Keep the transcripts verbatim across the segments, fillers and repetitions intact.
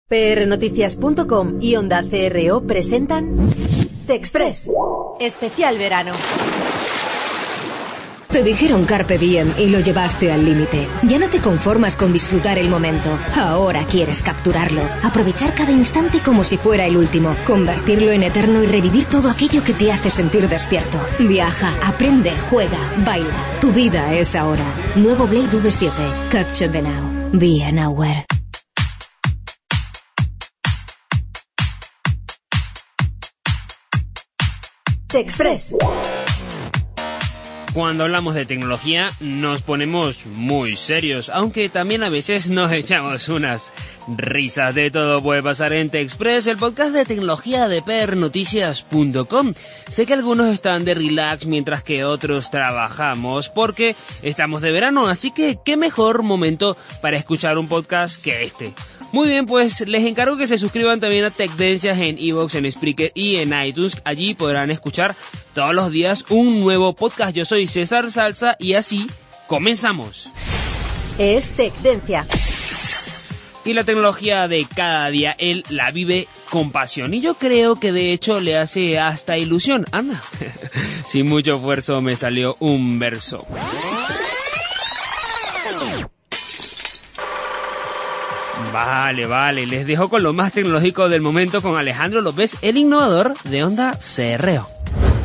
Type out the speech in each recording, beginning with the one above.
P R Noticias punto com y Onda C R O presentan T-Express, especial verano. Te dijeron carpe diem y lo llevaste al límite. Ya no te conformas con disfrutar el momento. Ahora quieres capturarlo. Aprovechar cada instante como si fuera el último. Convertirlo en eterno y revivir todo aquello que te hace sentir despierto. Viaja, aprende, juega, baila. Tu vida es ahora. Nuevo Blade V siete. Capture the now. Be an hour. T-Express. Cuando hablamos de tecnología nos ponemos muy serios, aunque también a veces nos echamos unas risas. De todo puede pasar en T-Express, el podcast de tecnología de P R Noticias punto com. Sé que algunos están de relax mientras que otros trabajamos porque estamos de verano, así que qué mejor momento para escuchar un podcast que este. Muy bien, pues les encargo que se suscriban también a Tecdencias en iVoox, en Spreaker y en iTunes. Allí podrán escuchar todos los días un nuevo podcast. Yo soy César Salsa y así comenzamos. Es Tecdencia. Y la tecnología de cada día, él la vive con pasión. Y yo creo que de hecho le hace hasta ilusión. Anda, sin mucho esfuerzo me salió un verso. Vale, vale, les dejo con lo más tecnológico del momento con Alejandro López, el innovador de Onda C R O.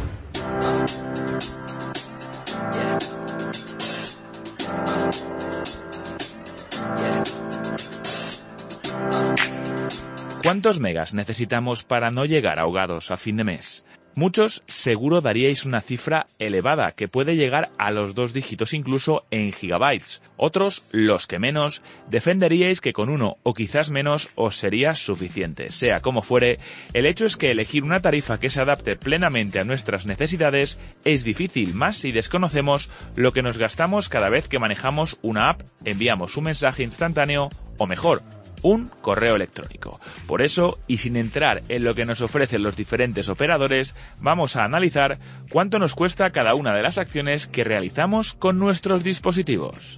¿Cuántos megas necesitamos para no llegar ahogados a fin de mes? Muchos seguro daríais una cifra elevada que puede llegar a los dos dígitos incluso en gigabytes. Otros, los que menos, defenderíais que con uno o quizás menos os sería suficiente. Sea como fuere, el hecho es que elegir una tarifa que se adapte plenamente a nuestras necesidades es difícil, más si desconocemos lo que nos gastamos cada vez que manejamos una app, enviamos un mensaje instantáneo o mejor, un correo electrónico. Por eso, y sin entrar en lo que nos ofrecen los diferentes operadores, vamos a analizar cuánto nos cuesta cada una de las acciones que realizamos con nuestros dispositivos.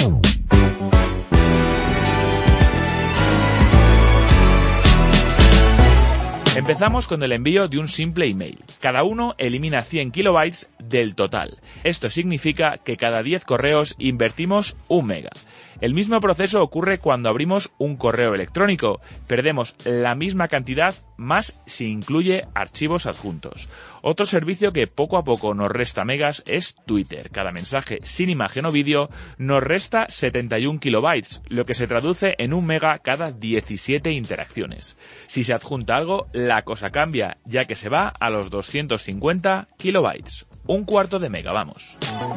Empezamos con el envío de un simple email. Cada uno elimina cien kilobytes del total. Esto significa que cada diez correos invertimos un mega. El mismo proceso ocurre cuando abrimos un correo electrónico. Perdemos la misma cantidad más si incluye archivos adjuntos. Otro servicio que poco a poco nos resta megas es Twitter. Cada mensaje sin imagen o vídeo nos resta setenta y un kilobytes, lo que se traduce en un mega cada diecisiete interacciones. Si se adjunta algo, la cosa cambia, ya que se va a los doscientos cincuenta kilobytes. Un cuarto de mega, vamos.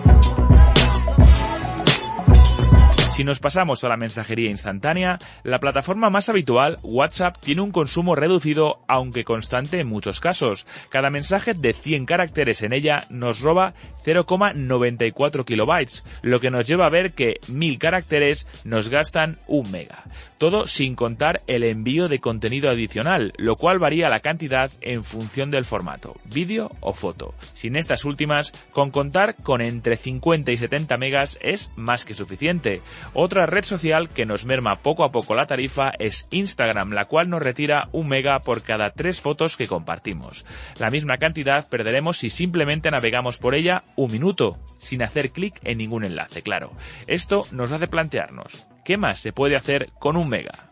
Si nos pasamos a la mensajería instantánea, la plataforma más habitual, WhatsApp, tiene un consumo reducido, aunque constante en muchos casos. Cada mensaje de cien caracteres en ella nos roba cero coma noventa y cuatro kilobytes, lo que nos lleva a ver que mil caracteres nos gastan un mega. Todo sin contar el envío de contenido adicional, lo cual varía la cantidad en función del formato, vídeo o foto. Sin estas últimas, con contar con entre cincuenta y setenta megas es más que suficiente. Otra red social que nos merma poco a poco la tarifa es Instagram, la cual nos retira un mega por cada tres fotos que compartimos. La misma cantidad perderemos si simplemente navegamos por ella un minuto, sin hacer clic en ningún enlace, claro. Esto nos hace plantearnos, ¿qué más se puede hacer con un mega?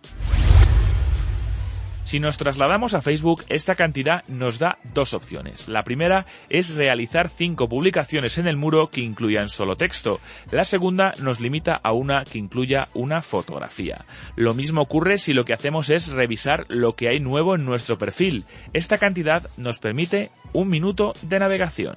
Si nos trasladamos a Facebook, esta cantidad nos da dos opciones. La primera es realizar cinco publicaciones en el muro que incluyan solo texto. La segunda nos limita a una que incluya una fotografía. Lo mismo ocurre si lo que hacemos es revisar lo que hay nuevo en nuestro perfil. Esta cantidad nos permite un minuto de navegación.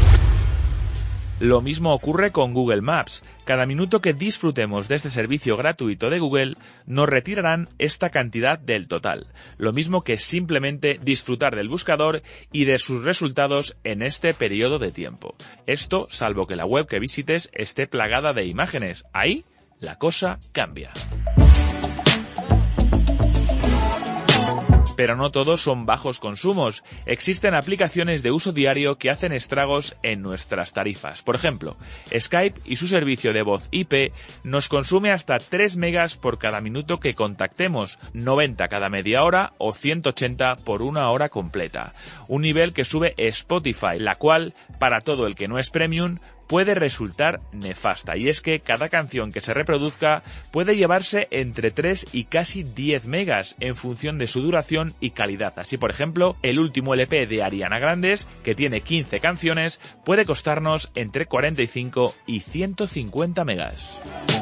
Lo mismo ocurre con Google Maps. Cada minuto que disfrutemos de este servicio gratuito de Google, nos retirarán esta cantidad del total. Lo mismo que simplemente disfrutar del buscador y de sus resultados en este periodo de tiempo. Esto, salvo que la web que visites esté plagada de imágenes. Ahí, la cosa cambia. Pero no todos son bajos consumos. Existen aplicaciones de uso diario que hacen estragos en nuestras tarifas. Por ejemplo, Skype y su servicio de voz I P nos consume hasta tres megas por cada minuto que contactemos, noventa cada media hora o ciento ochenta por una hora completa. Un nivel que sube Spotify, la cual, para todo el que no es premium, puede resultar nefasta, y es que cada canción que se reproduzca puede llevarse entre tres y casi diez megas en función de su duración y calidad. Así, por ejemplo, el último L P de Ariana Grande, que tiene quince canciones, puede costarnos entre cuarenta y cinco y ciento cincuenta megas.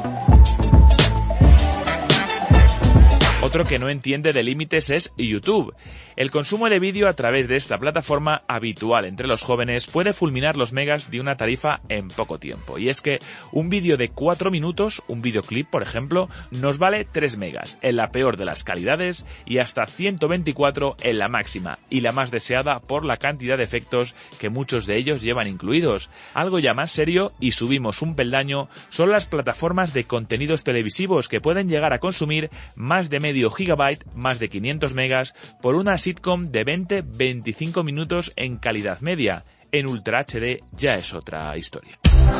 Otro que no entiende de límites es YouTube. El consumo de vídeo a través de esta plataforma, habitual entre los jóvenes, puede fulminar los megas de una tarifa en poco tiempo. Y es que un vídeo de cuatro minutos, un videoclip por ejemplo, nos vale tres megas, en la peor de las calidades, y hasta ciento veinticuatro en la máxima, y la más deseada por la cantidad de efectos que muchos de ellos llevan incluidos. Algo ya más serio, y subimos un peldaño, son las plataformas de contenidos televisivos que pueden llegar a consumir más de medio gigabyte, más de quinientos megas, por una sitcom de veinte a veinticinco minutos en calidad media. En Ultra H D ya es otra historia.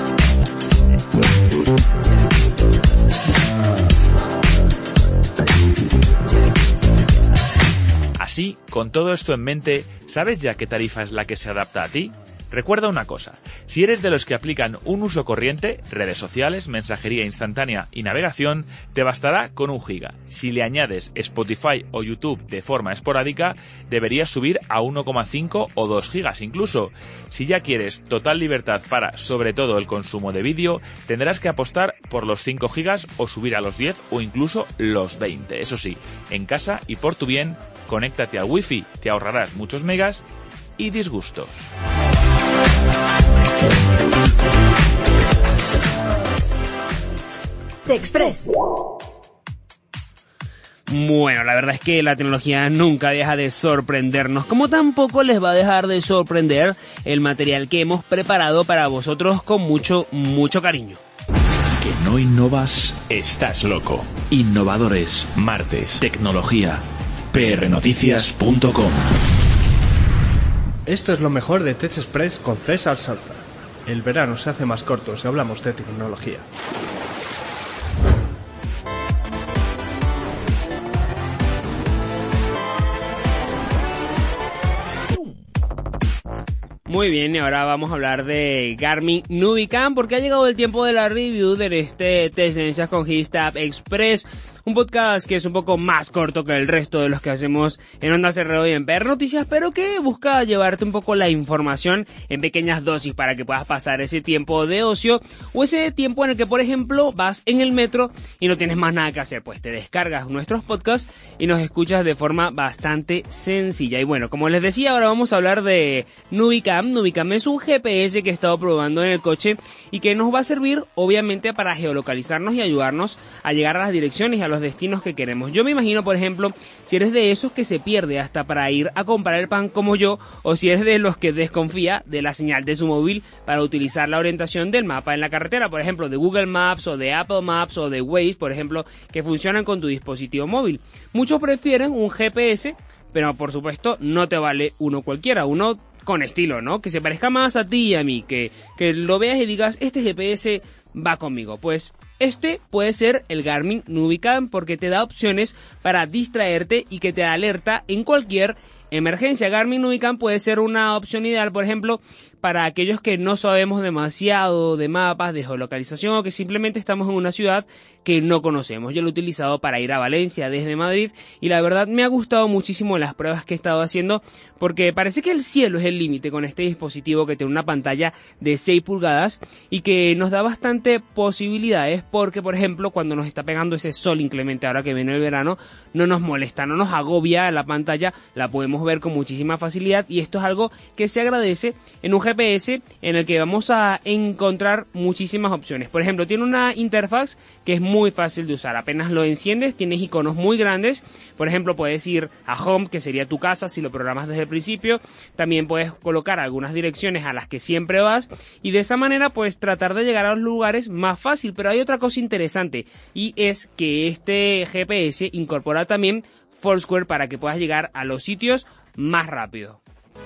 Así, con todo esto en mente, ¿sabes ya qué tarifa es la que se adapta a ti? Recuerda una cosa, si eres de los que aplican un uso corriente, redes sociales, mensajería instantánea y navegación, te bastará con un giga. Si le añades Spotify o YouTube de forma esporádica, deberías subir a uno coma cinco o dos gigas incluso. Si ya quieres total libertad para, sobre todo, el consumo de vídeo, tendrás que apostar por los cinco gigas o subir a los diez o incluso los veinte. Eso sí, en casa y por tu bien, conéctate al wifi, te ahorrarás muchos megas y disgustos. T-Express. Bueno, la verdad es que la tecnología nunca deja de sorprendernos, como tampoco les va a dejar de sorprender el material que hemos preparado para vosotros con mucho, mucho cariño. Que no innovas, estás loco. Innovadores, martes, tecnología, p r noticias punto com. Esto es lo mejor de T-Express con César Salta. El verano se hace más corto si hablamos de tecnología. Muy bien, y ahora vamos a hablar de Garmin Nubicam, porque ha llegado el tiempo de la review de este Tendencias con Hitstab Express, un podcast que es un poco más corto que el resto de los que hacemos en Onda C R O y en P R Noticias, pero que busca llevarte un poco la información en pequeñas dosis para que puedas pasar ese tiempo de ocio o ese tiempo en el que, por ejemplo, vas en el metro y no tienes más nada que hacer, pues te descargas nuestros podcasts y nos escuchas de forma bastante sencilla. Y bueno, como les decía, ahora vamos a hablar de Nubicam. Nubicam es un G P S que he estado probando en el coche y que nos va a servir obviamente para geolocalizarnos y ayudarnos a llegar a las direcciones y a los destinos que queremos. Yo me imagino, por ejemplo, si eres de esos que se pierde hasta para ir a comprar el pan como yo, o si eres de los que desconfía de la señal de su móvil para utilizar la orientación del mapa en la carretera, por ejemplo, de Google Maps o de Apple Maps o de Waze, por ejemplo, que funcionan con tu dispositivo móvil. Muchos prefieren un G P S, pero por supuesto no te vale uno cualquiera, uno con estilo, ¿no? Que se parezca más a ti y a mí, que, que lo veas y digas, este G P S va conmigo. Pues este puede ser el Garmin Nubicam, porque te da opciones para distraerte y que te alerta en cualquier emergencia. Garmin Nubicam puede ser una opción ideal, por ejemplo, para aquellos que no sabemos demasiado de mapas, de geolocalización, o que simplemente estamos en una ciudad que no conocemos. Yo lo he utilizado para ir a Valencia desde Madrid y la verdad me ha gustado muchísimo las pruebas que he estado haciendo, porque parece que el cielo es el límite con este dispositivo que tiene una pantalla de seis pulgadas y que nos da bastante posibilidades, porque por ejemplo cuando nos está pegando ese sol inclemente ahora que viene el verano, no nos molesta, no nos agobia la pantalla, la podemos ver con muchísima facilidad, y esto es algo que se agradece en un G P S en el que vamos a encontrar muchísimas opciones. Por ejemplo, tiene una interfaz que es muy fácil de usar. Apenas lo enciendes, tienes iconos muy grandes. Por ejemplo, puedes ir a Home, que sería tu casa si lo programas desde el principio. También puedes colocar algunas direcciones a las que siempre vas y de esa manera puedes tratar de llegar a los lugares más fácil. Pero hay otra cosa interesante, y es que este G P S incorpora también Foursquare para que puedas llegar a los sitios más rápido.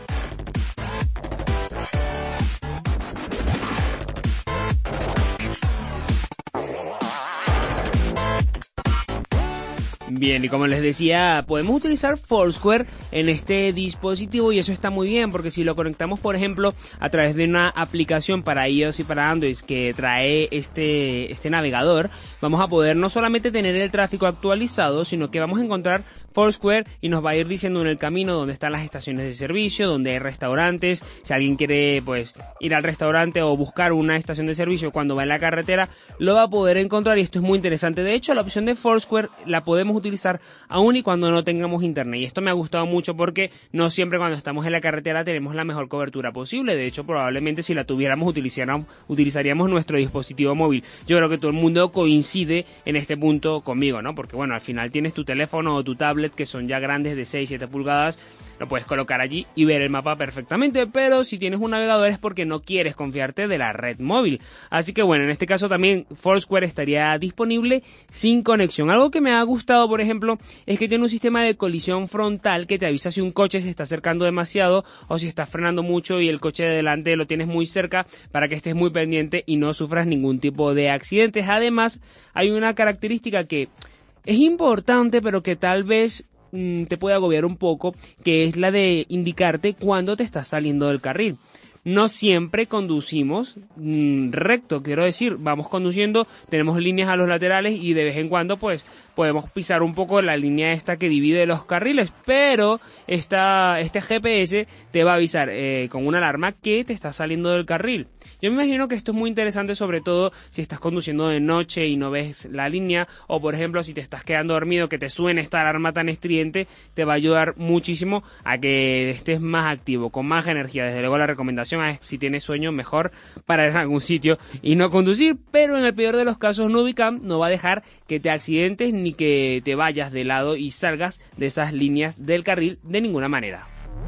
Bien, y como les decía, podemos utilizar Foursquare en este dispositivo y eso está muy bien porque si lo conectamos, por ejemplo, a través de una aplicación para iOS y para Android que trae este, este navegador, vamos a poder no solamente tener el tráfico actualizado, sino que vamos a encontrar Foursquare y nos va a ir diciendo en el camino dónde están las estaciones de servicio, dónde hay restaurantes, si alguien quiere pues ir al restaurante o buscar una estación de servicio cuando va en la carretera, lo va a poder encontrar y esto es muy interesante. De hecho, la opción de Foursquare la podemos utilizar aún y cuando no tengamos internet y esto me ha gustado mucho porque no siempre cuando estamos en la carretera tenemos la mejor cobertura posible. De hecho, probablemente si la tuviéramos utilizaríamos, utilizaríamos nuestro dispositivo móvil. Yo creo que todo el mundo coincide en este punto conmigo, ¿no? Porque bueno, al final tienes tu teléfono o tu tablet que son ya grandes de seis, siete pulgadas, lo puedes colocar allí y ver el mapa perfectamente, pero si tienes un navegador es porque no quieres confiarte de la red móvil. Así que bueno, en este caso también Foursquare estaría disponible sin conexión. Algo que me ha gustado, por ejemplo, es que tiene un sistema de colisión frontal que te avisa si un coche se está acercando demasiado o si está frenando mucho y el coche de delante lo tienes muy cerca para que estés muy pendiente y no sufras ningún tipo de accidentes. Además, hay una característica que es importante, pero que tal vez mmm, te puede agobiar un poco, que es la de indicarte cuándo te estás saliendo del carril. No siempre conducimos mmm, recto, quiero decir, vamos conduciendo, tenemos líneas a los laterales y de vez en cuando pues podemos pisar un poco la línea esta que divide los carriles, pero esta, este G P S te va a avisar eh, con una alarma que te está saliendo del carril. Yo me imagino que esto es muy interesante, sobre todo si estás conduciendo de noche y no ves la línea, o por ejemplo si te estás quedando dormido, que te suene esta alarma tan estridente, te va a ayudar muchísimo a que estés más activo, con más energía. Desde luego la recomendación es, si tienes sueño, mejor parar en algún sitio y no conducir, pero en el peor de los casos Nubicam no va a dejar que te accidentes ni que te vayas de lado y salgas de esas líneas del carril de ninguna manera.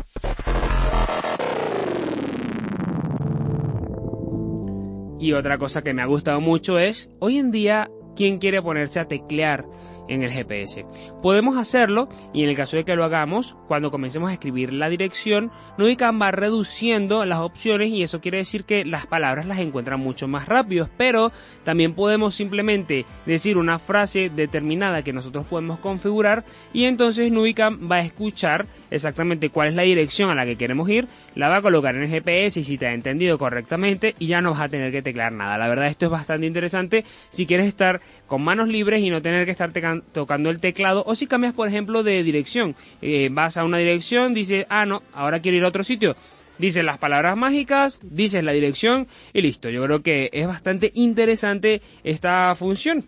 Y otra cosa que me ha gustado mucho es, hoy en día, ¿quién quiere ponerse a teclear en el G P S? Podemos hacerlo y en el caso de que lo hagamos, cuando comencemos a escribir la dirección, Nubicam va reduciendo las opciones y eso quiere decir que las palabras las encuentran mucho más rápido, pero también podemos simplemente decir una frase determinada que nosotros podemos configurar y entonces Nubicam va a escuchar exactamente cuál es la dirección a la que queremos ir, la va a colocar en el G P S y si te ha entendido correctamente y ya no vas a tener que teclear nada. La verdad esto es bastante interesante si quieres estar con manos libres y no tener que estar tocando el teclado, o si cambias por ejemplo de dirección, eh, vas a una dirección, dices, ah no, ahora quiero ir a otro sitio, dices las palabras mágicas, dices la dirección y listo. Yo creo que es bastante interesante esta función.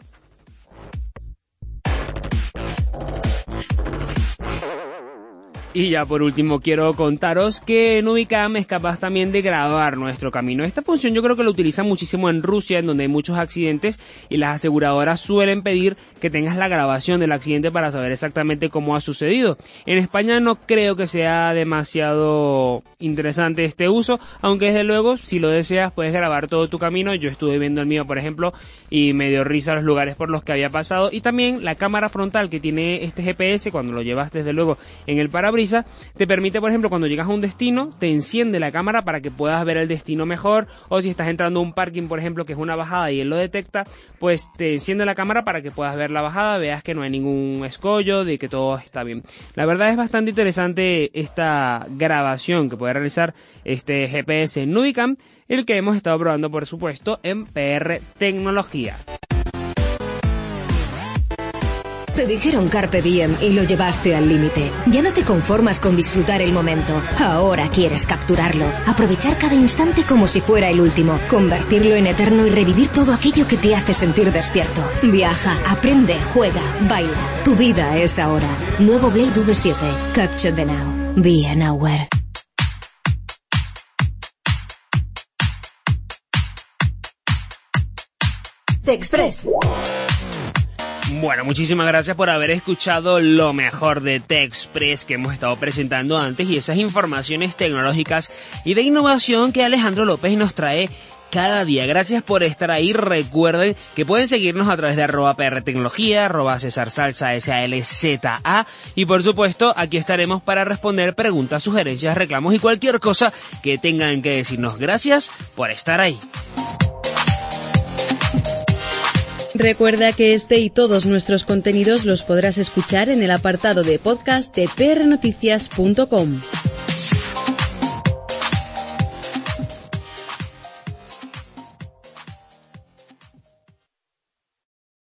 Y ya por último quiero contaros que Nubicam es capaz también de grabar nuestro camino. Esta función yo creo que lo utilizan muchísimo en Rusia, en donde hay muchos accidentes y las aseguradoras suelen pedir que tengas la grabación del accidente para saber exactamente cómo ha sucedido. En España no creo que sea demasiado interesante este uso, aunque desde luego si lo deseas puedes grabar todo tu camino. Yo estuve viendo el mío por ejemplo y me dio risa los lugares por los que había pasado, y también la cámara frontal que tiene este G P S cuando lo llevas desde luego en el parabrisas te permite, por ejemplo, cuando llegas a un destino, te enciende la cámara para que puedas ver el destino mejor, o si estás entrando a un parking, por ejemplo, que es una bajada y él lo detecta, pues te enciende la cámara para que puedas ver la bajada, veas que no hay ningún escollo, de que todo está bien. La verdad es bastante interesante esta grabación que puede realizar este G P S Nubicam, el que hemos estado probando, por supuesto, en P R Tecnología. Te dijeron Carpe Diem y lo llevaste al límite. Ya no te conformas con disfrutar el momento. Ahora quieres capturarlo. Aprovechar cada instante como si fuera el último. Convertirlo en eterno y revivir todo aquello que te hace sentir despierto. Viaja, aprende, juega, baila. Tu vida es ahora. Nuevo Blade V siete. Capture the now. Be a nowhere. TechExpress. Bueno, muchísimas gracias por haber escuchado lo mejor de TechExpress que hemos estado presentando antes y esas informaciones tecnológicas y de innovación que Alejandro López nos trae cada día. Gracias por estar ahí. Recuerden que pueden seguirnos a través de arroba prtecnología, arroba César Salsa, S A L Z A, y por supuesto aquí estaremos para responder preguntas, sugerencias, reclamos y cualquier cosa que tengan que decirnos. Gracias por estar ahí. Recuerda que este y todos nuestros contenidos los podrás escuchar en el apartado de podcast de p r noticias punto com.